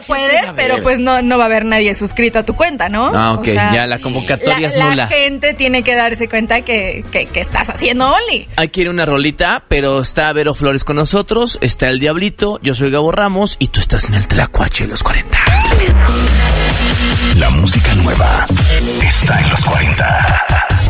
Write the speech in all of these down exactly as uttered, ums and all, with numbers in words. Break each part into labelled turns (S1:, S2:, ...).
S1: Puedes, pero pues no, no va a haber nadie suscrito a tu cuenta, ¿no?
S2: Ah, ok,
S1: o sea,
S2: ya la convocatoria
S1: la,
S2: es nula.
S1: La gente tiene que darse cuenta que, que, que estás haciendo Only.
S2: Hay que ir a una rolita, pero está Vero Flores con nosotros, está el Diablito, yo soy Gabo Ramos y tú estás en el Tlacuache de los cuarenta.
S3: La música nueva está en los cuarenta.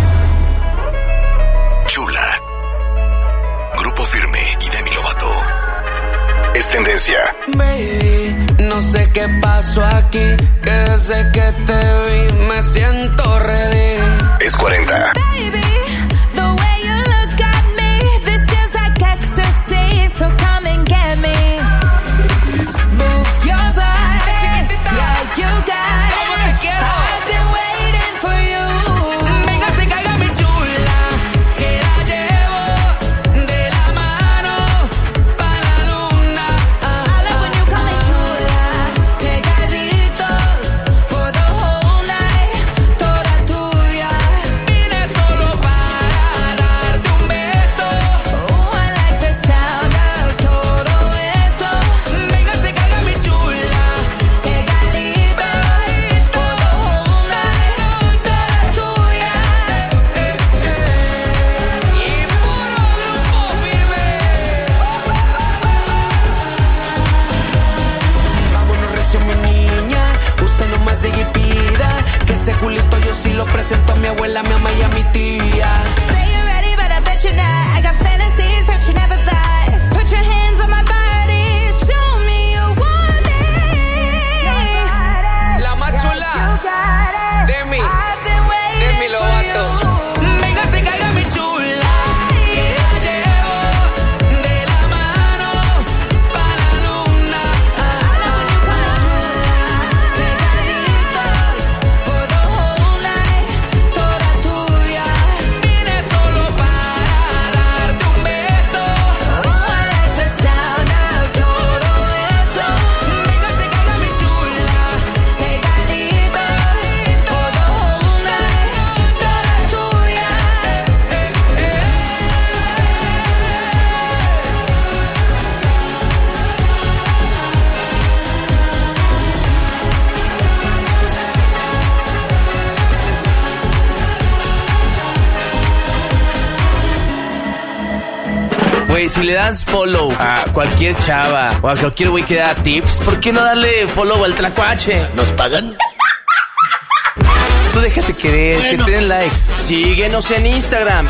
S3: Chula, Grupo Firme y Demi Lovato. Es tendencia.
S4: Baby, no sé qué pasó aquí, que desde que te vi me siento ready.
S3: Es cuarenta.
S5: Baby, the way you look at me, this feels like ecstasy, so come and get me. Move your body, yeah, you got it. I've been waiting for you.
S4: Venga, se caiga mi chula, que la llevo de la mano pa' la luna.
S5: I like when you call me chula, pegaditos for the whole night, toda tuya.
S4: Vine solo para darte un beso.
S5: Oh, I like the sound of todo eso.
S4: Venga, se caiga mi chula,
S5: Pegadito for the whole night, toda tuya.
S4: y puro Grupo Firme. Vámonos recio, mi niña, usted nomás sigue y pida, que ese culito yo sí lo presento a mi abuela, mi mamá y a mi tía.
S5: Say you're ready, but I bet you're not. I got fantasies that you never thought. Put your hands on my body, show me you want it.
S4: La más chula, Demi,
S5: I've been waiting
S4: Demi Lovato.
S5: for you.
S4: Venga, se caiga mi chula, que la llevo de la mano pa' la luna.
S5: I like when you call me chula, pegaditos for the whole night, toda tuya.
S4: Vine solo para darte un beso.
S5: Oh, I like the sound of todo eso.
S4: Venga, se caiga mi chula,
S5: Pegaditos for the whole night, toda tuya.
S2: Güey, si le das follow a cualquier chava o a cualquier güey que da tips, ¿por qué no darle follow al Tlacuache?
S6: ¿Nos pagan?
S2: Tú déjate querer,
S6: Bueno.
S2: que te den like. Síguenos en Instagram,